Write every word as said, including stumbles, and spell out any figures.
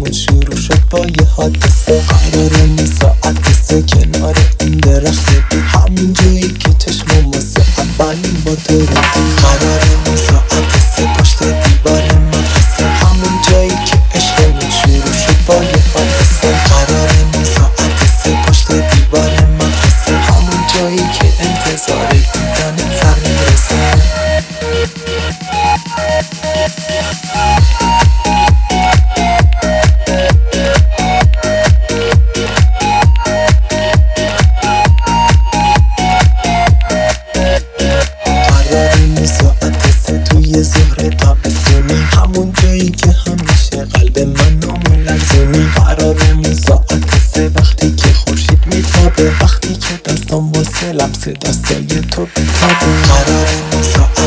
عشقمون شروع شد با یه حادثه. قرارمون ساعت سه کنار این درخت بود، همون جایی که چشمم واسه اولین با تو رو دید. قرارمون ساعت سه پشت دیوار مدرسه، همون جایی که عشقمون شروع شد با یه حادثه. قرارمون ساعت سه پشت دیوار مدرسه، همون جایی که انتظار دیدن سر میرسه. قرارمون ساعت سه توی ظهر تابستونی، همون جایی که همیشه قلب من ناملرزونی. قرارمون ساعت سه وقتی که خورشید میتابه، وقتی که دستم واسه لمس دستای تو بتابه. قرارمون ساعت